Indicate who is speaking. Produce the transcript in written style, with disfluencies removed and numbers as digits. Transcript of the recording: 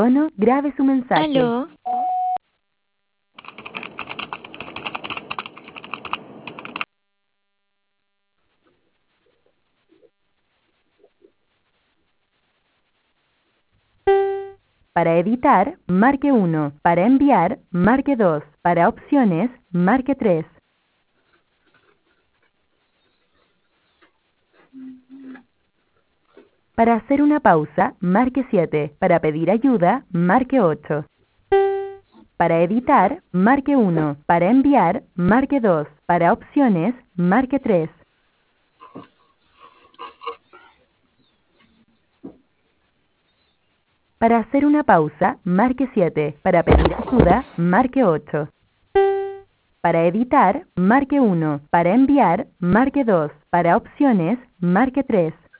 Speaker 1: tono, grabe su mensaje.
Speaker 2: Aló.
Speaker 1: Para editar, marque 1. Para enviar, marque 2. Para opciones, marque 3. Para hacer una pausa, marque 7. Para pedir ayuda, marque 8. Para editar, marque 1. Para enviar, marque 2. Para opciones, marque 3. Para hacer una pausa, marque 7. Para pedir ayuda, marque 8. Para editar, marque 1. Para enviar, marque 2. Para opciones, marque 3.